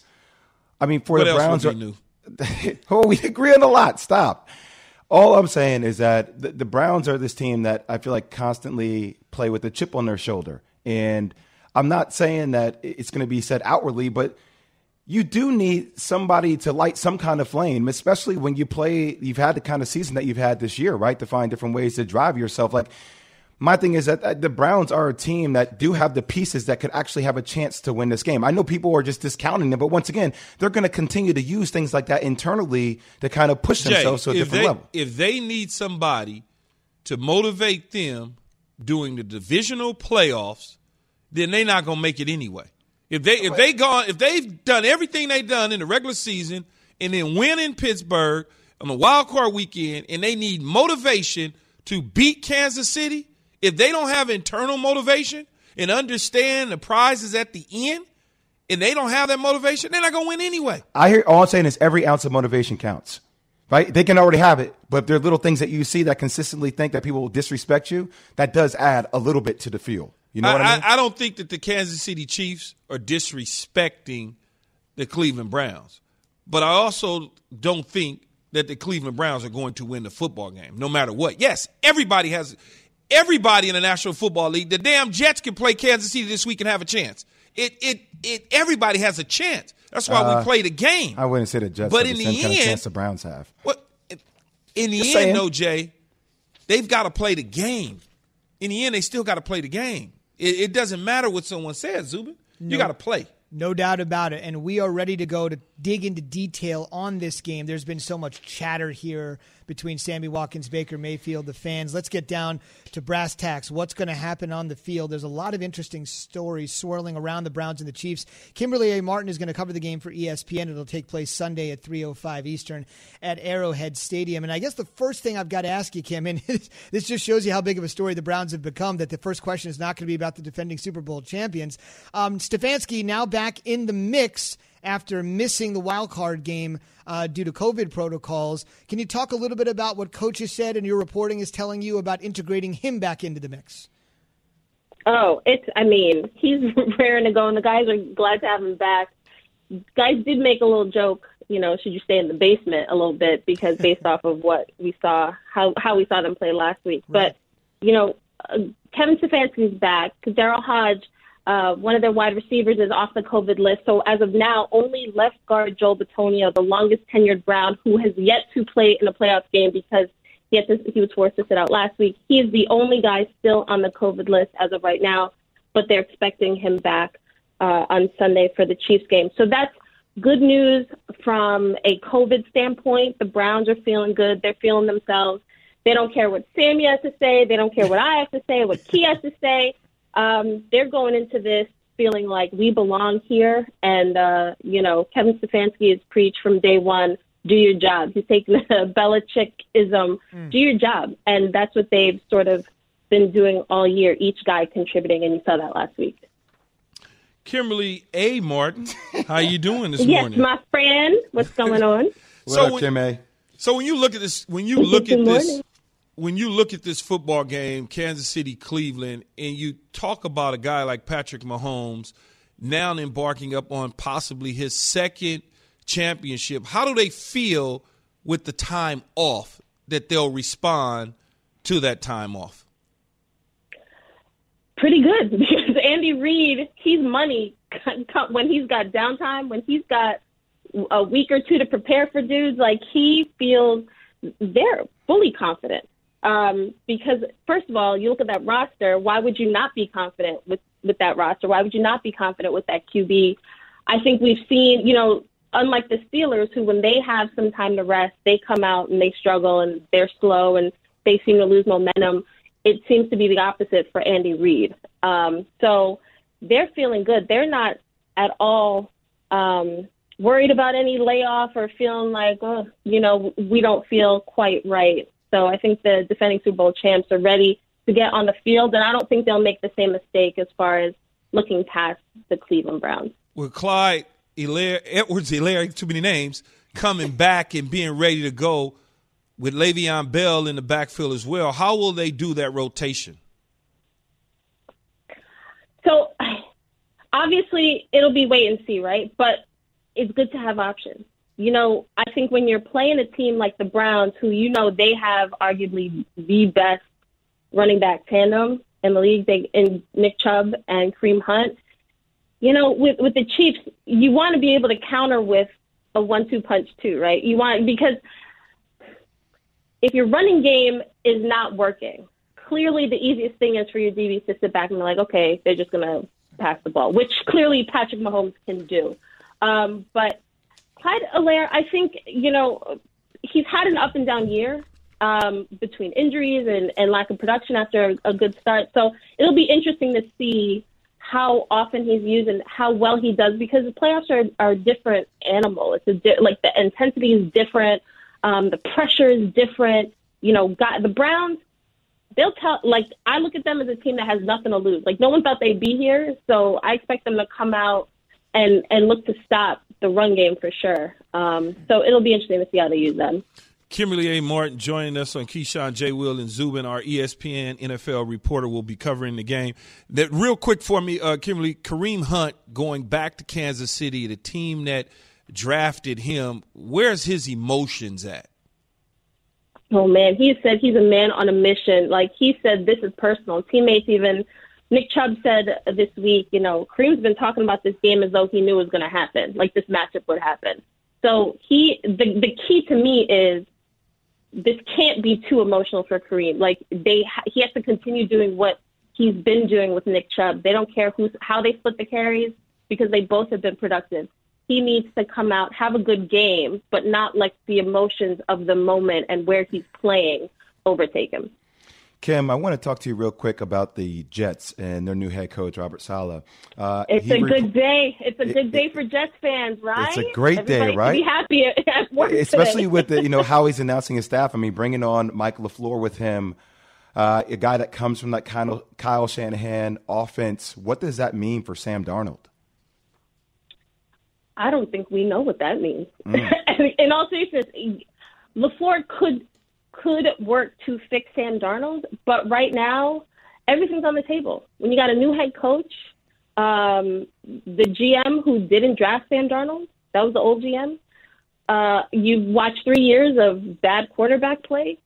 [SPEAKER 4] I mean, for
[SPEAKER 3] what
[SPEAKER 4] the
[SPEAKER 3] else
[SPEAKER 4] Browns,
[SPEAKER 3] would be new?
[SPEAKER 4] Oh, we agree on a lot. Stop. All I'm saying is that the, the Browns are this team that I feel like constantly play with a chip on their shoulder. And I'm not saying that it's going to be said outwardly, but you do need somebody to light some kind of flame, especially when you play, you've had the kind of season that you've had this year, right? To find different ways to drive yourself. Like, my thing is that the Browns are a team that do have the pieces that could actually have a chance to win this game. I know people are just discounting them, but once again, they're going to continue to use things like that internally to kind of push
[SPEAKER 3] Jay,
[SPEAKER 4] themselves to a
[SPEAKER 3] if
[SPEAKER 4] different
[SPEAKER 3] they,
[SPEAKER 4] level.
[SPEAKER 3] If they need somebody to motivate them during the divisional playoffs, then they're not going to make it anyway. If they if they gone if they've done everything they've done in the regular season and then win in Pittsburgh on the wild card weekend, and they need motivation to beat Kansas City. If they don't have internal motivation and understand the prize is at the end, and they don't have that motivation, they're not going to win anyway.
[SPEAKER 4] I hear all I'm saying is every ounce of motivation counts, right? They can already have it, but if there are little things that you see that consistently think that people will disrespect you, that does add a little bit to the fuel. You know
[SPEAKER 3] I,
[SPEAKER 4] what I mean?
[SPEAKER 3] I, I don't think that the Kansas City Chiefs are disrespecting the Cleveland Browns, but I also don't think that the Cleveland Browns are going to win the football game, no matter what. Yes, everybody has – Everybody in the National Football League, the damn Jets can play Kansas City this week and have a chance. It, it, it. Everybody has a chance. That's why uh, we play the game.
[SPEAKER 4] I wouldn't say the Jets
[SPEAKER 3] but
[SPEAKER 4] have
[SPEAKER 3] in
[SPEAKER 4] the same
[SPEAKER 3] the
[SPEAKER 4] kind
[SPEAKER 3] end,
[SPEAKER 4] of chance the Browns have.
[SPEAKER 3] What? In the
[SPEAKER 4] Just
[SPEAKER 3] end,
[SPEAKER 4] saying.
[SPEAKER 3] though, Jay, they've got to play the game. In the end, they still got to play the game. It, it doesn't matter what someone says, Zubin.
[SPEAKER 2] No.
[SPEAKER 3] You got to play.
[SPEAKER 2] No doubt about it. And we are ready to go to dig into detail on this game. There's been so much chatter here between Sammy Watkins, Baker Mayfield, the fans. Let's get down to brass tacks. What's going to happen on the field? There's a lot of interesting stories swirling around the Browns and the Chiefs. Kimberly A. Martin is going to cover the game for E S P N. It'll take place Sunday at three oh five Eastern at Arrowhead Stadium. And I guess the first thing I've got to ask you, Kim, and this just shows you how big of a story the Browns have become, that the first question is not going to be about the defending Super Bowl champions. Um, Stefanski now back in the mix after missing the wild card game uh, due to COVID protocols. Can you talk a little bit about what Coach has said and your reporting is telling you about integrating him back into the mix?
[SPEAKER 13] Oh, it's, I mean, he's raring to go, and the guys are glad to have him back. Guys did make a little joke, you know, should you stay in the basement a little bit, because based off of what we saw, how, how we saw them play last week.
[SPEAKER 2] Right.
[SPEAKER 13] But, you know, uh, Kevin Stefanski's back. Daryl Hodge, Uh, one of their wide receivers, is off the COVID list. So as of now, only left guard Joel Bitonio, the longest tenured Brown, who has yet to play in a playoff game because he, had to, he was forced to sit out last week. He is the only guy still on the COVID list as of right now, but they're expecting him back uh, on Sunday for the Chiefs game. So that's good news from a COVID standpoint. The Browns are feeling good. They're feeling themselves. They don't care what Sammy has to say. They don't care what I have to say, what Key has to say. Um, they're going into this feeling like we belong here. And, uh, you know, Kevin Stefanski has preached from day one, do your job. He's taken the Belichick-ism, mm. do your job. And that's what they've sort of been doing all year, each guy contributing, and you saw that last week.
[SPEAKER 3] Kimberly A. Martin, how you doing this
[SPEAKER 13] yes,
[SPEAKER 3] morning?
[SPEAKER 13] Yes, my friend. What's going on?
[SPEAKER 4] What
[SPEAKER 3] so
[SPEAKER 4] up,
[SPEAKER 3] when,
[SPEAKER 4] Kim A?
[SPEAKER 3] So when you look at this, when you look
[SPEAKER 13] Good
[SPEAKER 3] at this,
[SPEAKER 13] morning.
[SPEAKER 3] when you look at this football game, Kansas City, Cleveland, and you talk about a guy like Patrick Mahomes now embarking up on possibly his second championship, how do they feel with the time off that they'll respond to that time off?
[SPEAKER 13] Pretty good, because Andy Reid, he's money when he's got downtime, when he's got a week or two to prepare for dudes. Like, he feels they're fully confident. Um, because, first of all, you look at that roster, why would you not be confident with, with that roster? Why would you not be confident with that Q B? I think we've seen, you know, unlike the Steelers, who when they have some time to rest, they come out and they struggle and they're slow and they seem to lose momentum. It seems to be the opposite for Andy Reid. Um, so they're feeling good. They're not at all um, worried about any layoff or feeling like, oh, you know, we don't feel quite right. So I think the defending Super Bowl champs are ready to get on the field, and I don't think they'll make the same mistake as far as looking past the Cleveland Browns.
[SPEAKER 3] With Clyde Hilaire, Edwards-Hilaire, too many names, coming back and being ready to go with Le'Veon Bell in the backfield as well, how will they do that rotation?
[SPEAKER 13] So, obviously, it'll be wait and see, right? But it's good to have options. You know, I think when you're playing a team like the Browns, who you know they have arguably the best running back tandem in the league, they, in Nick Chubb and Kareem Hunt, you know, with, with the Chiefs, you want to be able to counter with a one two punch too, right? You want, because if your running game is not working, clearly the easiest thing is for your D Bs to sit back and be like, okay, they're just going to pass the ball, which clearly Patrick Mahomes can do. Um, but Clyde Hilaire, I think, you know, he's had an up and down year um, between injuries and, and lack of production after a, a good start. So it'll be interesting to see how often he's used and how well he does, because the playoffs are, are a different animal. It's a di- like the intensity is different. Um, the pressure is different. You know, got, the Browns, they'll tell, like, I look at them as a team that has nothing to lose. Like, no one thought they'd be here, so I expect them to come out and, and look to stop the run game for sure. Um, so it'll be interesting to see how they use them.
[SPEAKER 3] Kimberly A. Martin joining us on Keyshawn, J. Will, and Zubin. Our E S P N N F L reporter will be covering the game. That real quick for me, uh, Kimberly, Kareem Hunt going back to Kansas City, the team that drafted him. Where's his emotions at?
[SPEAKER 13] Oh, man, he said he's a man on a mission. Like, he said this is personal. Teammates even, Nick Chubb said this week, you know, Kareem's been talking about this game as though he knew it was going to happen, like this matchup would happen. So he, the, the key to me is this can't be too emotional for Kareem. Like, they, he has to continue doing what he's been doing with Nick Chubb. They don't care who's, how they split the carries, because they both have been productive. He needs to come out, have a good game, but not let the emotions of the moment and where he's playing overtake him.
[SPEAKER 4] Kim, I want to talk to you real quick about the Jets and their new head coach, Robert Saleh. Uh,
[SPEAKER 13] it's a
[SPEAKER 4] rep-
[SPEAKER 13] good day. It's a
[SPEAKER 4] it,
[SPEAKER 13] good day
[SPEAKER 4] it,
[SPEAKER 13] for Jets fans, right?
[SPEAKER 4] It's a great
[SPEAKER 13] Everybody
[SPEAKER 4] day, right?
[SPEAKER 13] Be happy at work
[SPEAKER 4] especially
[SPEAKER 13] today.
[SPEAKER 4] with the, you know, how he's announcing his staff. I mean, bringing on Mike LaFleur with him, uh, a guy that comes from that kind of Kyle Shanahan offense. What does that mean for Sam Darnold?
[SPEAKER 13] I don't think we know what that means.
[SPEAKER 4] Mm.
[SPEAKER 13] In all seriousness, LaFleur could could work to fix Sam Darnold, but right now, everything's on the table. When you got a new head coach, um, the G M who didn't draft Sam Darnold, that was the old G M, uh, you've watched three years of bad quarterback play,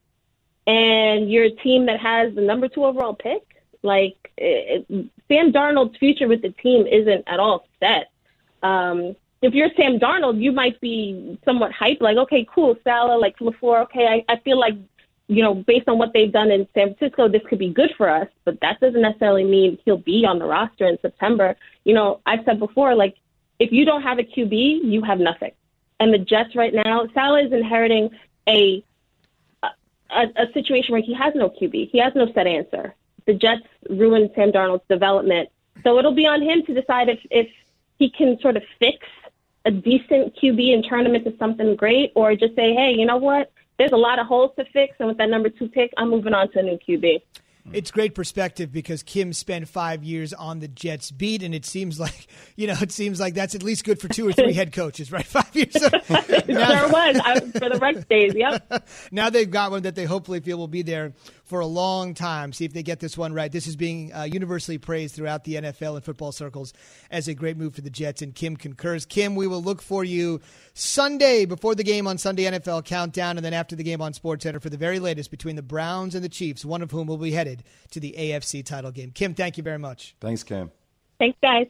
[SPEAKER 13] and you're a team that has the number two overall pick. Like, it, Sam Darnold's future with the team isn't at all set. Um, if you're Sam Darnold, you might be somewhat hyped, like, okay, cool, Saleh, like LaFleur, okay, I, I feel like, you know, based on what they've done in San Francisco, this could be good for us, but that doesn't necessarily mean he'll be on the roster in September. You know, I've said before, like, if you don't have a Q B, you have nothing. And the Jets right now, Saleh is inheriting a, a a situation where he has no Q B. He has no set answer. The Jets ruined Sam Darnold's development. So it'll be on him to decide if, if he can sort of fix a decent Q B and turn him into something great, or just say, hey, you know what? There's a lot of holes to fix, and with that number two pick, I'm moving on to a new Q B.
[SPEAKER 2] It's great perspective because Kim spent five years on the Jets beat, and it seems like, you know, it seems like that's at least good for two or three head coaches, right? Five years.
[SPEAKER 13] It
[SPEAKER 2] now,
[SPEAKER 13] sure was I, for the Rex days, yep.
[SPEAKER 2] Now they've got one that they hopefully feel will be there for a long time. See if they get this one right. This is being uh, universally praised throughout the N F L and football circles as a great move for the Jets, and Kim concurs. Kim, we will look for you Sunday before the game on Sunday N F L Countdown, and then after the game on SportsCenter for the very latest between the Browns and the Chiefs, one of whom will be headed to the A F C title game. Kim, thank you very much.
[SPEAKER 4] Thanks, Kim.
[SPEAKER 13] Thanks, guys.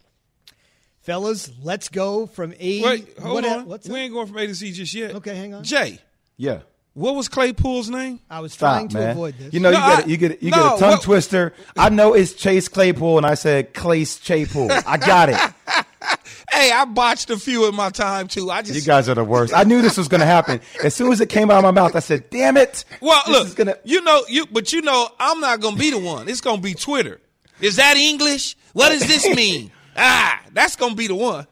[SPEAKER 2] Fellas, let's go from A.
[SPEAKER 3] Wait, hold
[SPEAKER 2] what,
[SPEAKER 3] on.
[SPEAKER 2] What's
[SPEAKER 3] we ain't going from A to Z just yet.
[SPEAKER 2] Okay, hang on.
[SPEAKER 3] Jay.
[SPEAKER 4] Yeah.
[SPEAKER 3] What was Claypool's name?
[SPEAKER 2] I was
[SPEAKER 4] Stop,
[SPEAKER 2] trying to
[SPEAKER 4] man.
[SPEAKER 2] avoid this.
[SPEAKER 4] You know,
[SPEAKER 3] No,
[SPEAKER 4] you get
[SPEAKER 3] I-
[SPEAKER 4] a, you get a, you
[SPEAKER 3] no,
[SPEAKER 4] get a tongue
[SPEAKER 3] what-
[SPEAKER 4] twister. I know it's Chase Claypool, and I said Clace Chaypool. I got it.
[SPEAKER 3] Hey, I botched a few in my time, too. I just
[SPEAKER 4] You guys are the worst. I knew this was going to happen. As soon as it came out of my mouth, I said, damn it.
[SPEAKER 3] Well,
[SPEAKER 4] This
[SPEAKER 3] look,
[SPEAKER 4] is gonna-
[SPEAKER 3] you know, you but you know, I'm not going to be the one. It's going to be Twitter. Is that English? What does this mean? ah, that's going to be the one.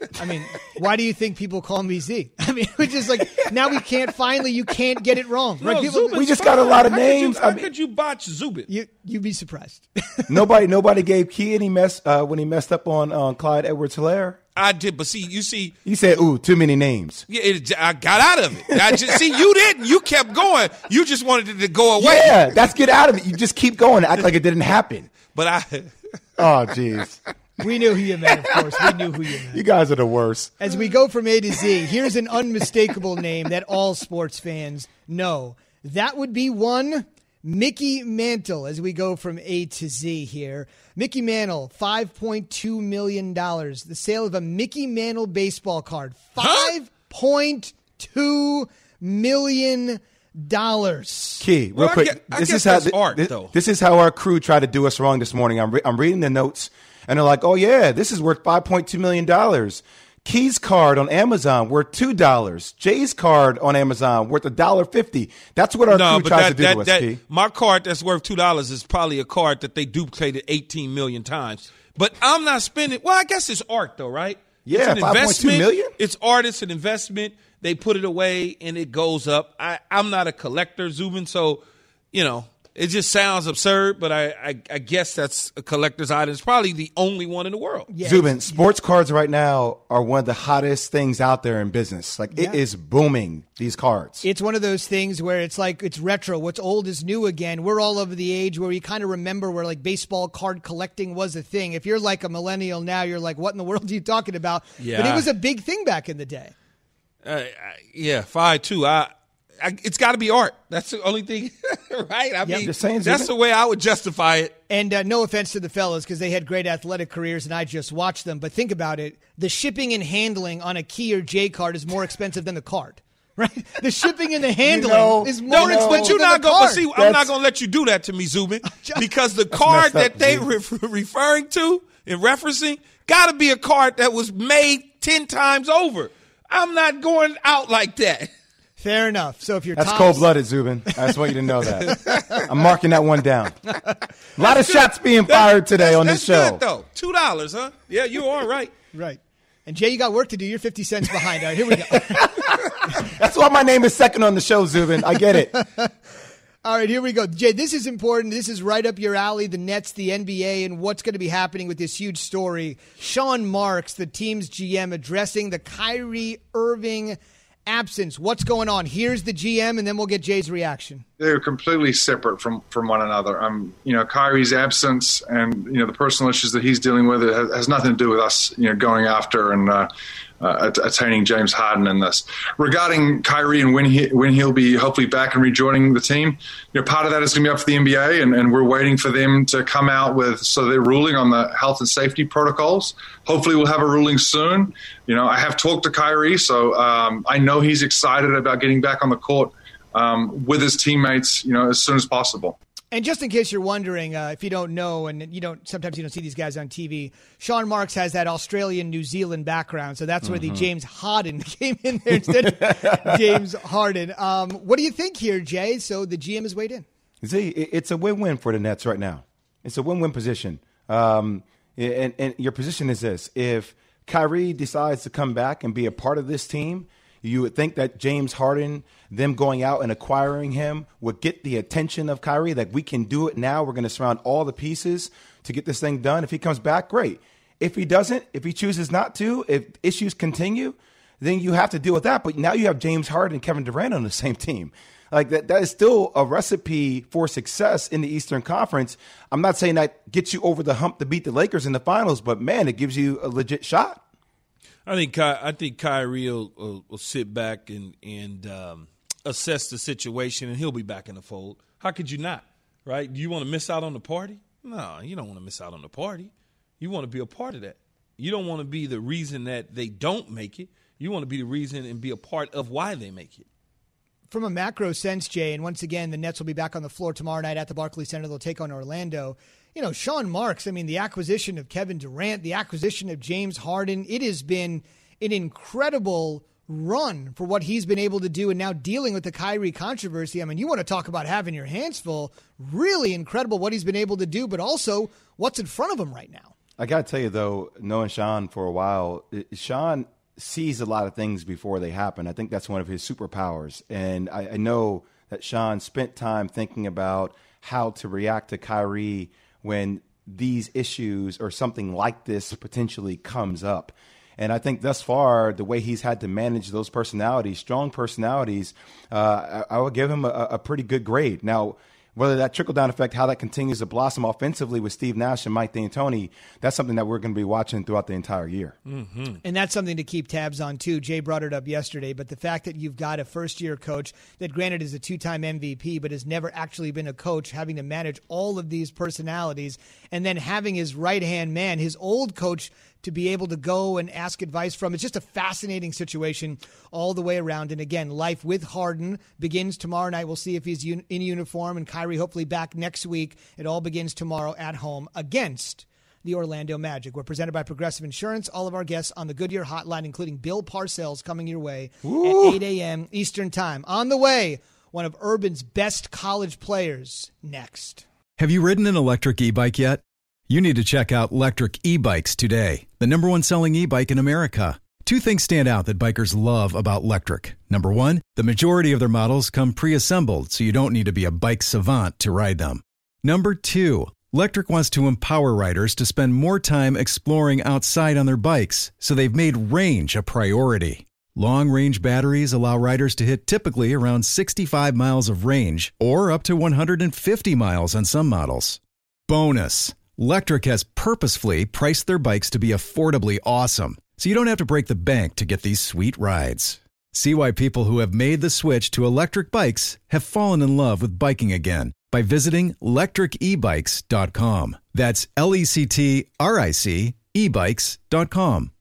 [SPEAKER 2] I mean, why do you think people call me Z? I mean, it's just like, now we can't, finally, you can't get it wrong.
[SPEAKER 3] No,
[SPEAKER 2] right? People,
[SPEAKER 4] we just got a lot of
[SPEAKER 3] how
[SPEAKER 4] names.
[SPEAKER 3] Could you, how
[SPEAKER 4] I mean,
[SPEAKER 3] could you botch Zubin?
[SPEAKER 2] You, you'd be surprised.
[SPEAKER 4] nobody nobody gave Key any mess uh, when he messed up on uh, Clyde Edwards-Helaire.
[SPEAKER 3] I did, but see, you see.
[SPEAKER 4] You said, ooh, too many names.
[SPEAKER 3] Yeah, it, I got out of it. I just, see, you didn't. You kept going. You just wanted it to go away.
[SPEAKER 4] Yeah, that's get out of it. You just keep going, act like it didn't happen.
[SPEAKER 3] But I.
[SPEAKER 4] Oh, jeez.
[SPEAKER 2] We knew who you meant, of course. We knew who you meant.
[SPEAKER 4] You guys are the worst.
[SPEAKER 2] As we go from A to Z, here's an unmistakable name that all sports fans know. That would be one Mickey Mantle as we go from A to Z here. Mickey Mantle, five point two million dollars. The sale of a Mickey Mantle baseball card. five point two million dollars.
[SPEAKER 4] Key, real
[SPEAKER 3] Well, I
[SPEAKER 4] quick.
[SPEAKER 3] guess- I
[SPEAKER 4] this
[SPEAKER 3] guess
[SPEAKER 4] is how
[SPEAKER 3] that's
[SPEAKER 4] thi-
[SPEAKER 3] art,
[SPEAKER 4] thi-
[SPEAKER 3] though.
[SPEAKER 4] This is how our crew tried to do us wrong this morning. I'm re- I'm reading the notes, and they're like, "Oh yeah, this is worth five point two million dollars." Key's card on Amazon worth two dollars. Jay's card on Amazon worth a dollar fifty. That's what our
[SPEAKER 3] No,
[SPEAKER 4] crew
[SPEAKER 3] but
[SPEAKER 4] tries
[SPEAKER 3] that,
[SPEAKER 4] to do
[SPEAKER 3] that,
[SPEAKER 4] to us,
[SPEAKER 3] that,
[SPEAKER 4] Key.
[SPEAKER 3] my card that's worth two dollars is probably a card that they duplicated eighteen million times. But I'm not spending. Well, I guess it's art, though, right?
[SPEAKER 4] Yeah,
[SPEAKER 3] it's an
[SPEAKER 4] five point two
[SPEAKER 3] investment.
[SPEAKER 4] million?
[SPEAKER 3] It's art. It's an investment. They put it away and it goes up. I, I'm not a collector, Zubin, so you know it just sounds absurd. But I, I, I guess that's a collector's item. It's probably the only one in the world.
[SPEAKER 2] Yes.
[SPEAKER 4] Zubin, sports cards right now are one of the hottest things out there in business. Like it
[SPEAKER 2] Yeah.
[SPEAKER 4] is booming. These cards.
[SPEAKER 2] It's one of those things where it's like it's retro. What's old is new again. We're all over the age where we kind of remember where like baseball card collecting was a thing. If you're like a millennial now, you're like, what in the world are you talking about?
[SPEAKER 3] Yeah.
[SPEAKER 2] But it was a big thing back in the day.
[SPEAKER 3] Uh, I- yeah, five two. I, I it's got to be art. That's the only thing, right? I mean,
[SPEAKER 4] just saying,
[SPEAKER 3] that's
[SPEAKER 4] Zubin.
[SPEAKER 3] the way I would justify it.
[SPEAKER 2] And uh, no offense to the fellas because they had great athletic careers and I just watched them. But think about it. The shipping and handling on a Key or J card is more expensive than the card. Right? The shipping and the handling
[SPEAKER 4] know,
[SPEAKER 2] is
[SPEAKER 3] No,
[SPEAKER 2] more
[SPEAKER 3] but
[SPEAKER 2] expensive
[SPEAKER 3] you're
[SPEAKER 2] than
[SPEAKER 3] not
[SPEAKER 2] the
[SPEAKER 3] going.
[SPEAKER 2] card.
[SPEAKER 3] See, I'm
[SPEAKER 4] That's-
[SPEAKER 3] not going to let you do that to me, Zubin, because the card
[SPEAKER 4] messed up,
[SPEAKER 3] that they
[SPEAKER 4] dude.
[SPEAKER 3] re- referring to and referencing got to be a card that was made ten times over. I'm not going out like that.
[SPEAKER 2] Fair enough. So if you're
[SPEAKER 4] That's
[SPEAKER 2] Topps-
[SPEAKER 4] cold-blooded, Zubin. I just want you to know that. I'm marking that one down. A lot of shots being fired today on this
[SPEAKER 3] That's
[SPEAKER 4] show.
[SPEAKER 3] good, though. Two dollars, huh? Yeah, you are right.
[SPEAKER 2] Right. And Jay, you got work to do. You're fifty cents behind. All right, here we go.
[SPEAKER 4] That's why my name is second on the show, Zubin. I get it.
[SPEAKER 2] All right, here we go. Jay, this is important. This is right up your alley, the Nets, the N B A, and what's going to be happening with this huge story. Sean Marks, the team's G M, addressing the Kyrie Irving absence. What's going on? Here's the G M, and then we'll get Jay's reaction.
[SPEAKER 14] They're completely separate from, from one another. Um, you know, Kyrie's absence and, you know, the personal issues that he's dealing with it has, has nothing to do with us, you know, going after and uh, uh, attaining James Harden in this. Regarding Kyrie and when he when he'll be hopefully back and rejoining the team, you know, part of that is going to be up to the N B A, and, and we're waiting for them to come out with, so they're ruling on the health and safety protocols. Hopefully we'll have a ruling soon. You know, I have talked to Kyrie, so um, I know he's excited about getting back on the court um, with his teammates, you know, as soon as possible.
[SPEAKER 2] And just in case you're wondering, uh, if you don't know, and you don't, sometimes you don't see these guys on T V, Sean Marks has that Australian, New Zealand background, so that's where the James Harden came in there instead of James Harden. Um, what do you think here, Jay? So the G M has weighed in.
[SPEAKER 4] See, it- it's a win-win for the Nets right now. It's a win-win position. Um, and, and your position is this. If Kyrie decides to come back and be a part of this team, you would think that James Harden, them going out and acquiring him, would get the attention of Kyrie, that we can do it now. We're going to surround all the pieces to get this thing done. If he comes back, great. If he doesn't, if he chooses not to, if issues continue, then you have to deal with that. But now you have James Harden and Kevin Durant on the same team. Like that, that is still a recipe for success in the Eastern Conference. I'm not saying that gets you over the hump to beat the Lakers in the finals, but man, it gives you a legit shot.
[SPEAKER 3] I think Ky- I think Kyrie will, will, will sit back and and um, assess the situation, and he'll be back in the fold. How could you not? Right? Do you want to miss out on the party? No, you don't want to miss out on the party. You want to be a part of that. You don't want to be the reason that they don't make it. You want to be the reason and be a part of why they make it.
[SPEAKER 2] From a macro sense, Jay, and once again, the Nets will be back on the floor tomorrow night at the Barclays Center. They'll take on Orlando. You know, Sean Marks, I mean, the acquisition of Kevin Durant, the acquisition of James Harden, it has been an incredible run for what he's been able to do, and now dealing with the Kyrie controversy. I mean, you want to talk about having your hands full. Really incredible what he's been able to do, but also what's in front of him right now.
[SPEAKER 4] I got to tell you, though, knowing Sean for a while, Sean sees a lot of things before they happen. I think that's one of his superpowers. And I, I know that Sean spent time thinking about how to react to Kyrie when these issues or something like this potentially comes up. And I think thus far, the way he's had to manage those personalities, strong personalities, uh, I, I would give him a, a pretty good grade. Now, whether that trickle-down effect, how that continues to blossom offensively with Steve Nash and Mike D'Antoni, that's something that we're going to be watching throughout the entire year.
[SPEAKER 2] Mm-hmm. And that's something to keep tabs on, too. Jay brought it up yesterday, but the fact that you've got a first-year coach that, granted, is a two-time M V P, but has never actually been a coach, having to manage all of these personalities, and then having his right-hand man, his old coach, to be able to go and ask advice from. It's just a fascinating situation all the way around. And again, life with Harden begins tomorrow night. We'll see if he's un- in uniform, and Kyrie hopefully back next week. It all begins tomorrow at home against the Orlando Magic. We're presented by Progressive Insurance. All of our guests on the Goodyear Hotline, including Bill Parcells, coming your way Ooh. at eight a.m. Eastern Time. On the way, one of Urban's best college players next.
[SPEAKER 7] Have you ridden an electric e-bike yet? You need to check out Lectric E-Bikes today, the number one selling e-bike in America. Two things stand out that bikers love about Lectric. Number one, the majority of their models come pre-assembled, so you don't need to be a bike savant to ride them. Number two, Lectric wants to empower riders to spend more time exploring outside on their bikes, so they've made range a priority. Long-range batteries allow riders to hit typically around sixty-five miles of range, or up to one hundred fifty miles on some models. Bonus! Lectric has purposefully priced their bikes to be affordably awesome, so you don't have to break the bank to get these sweet rides. See why people who have made the switch to electric bikes have fallen in love with biking again by visiting lectric e bikes dot com. That's L E C T R I C e bikes dot com.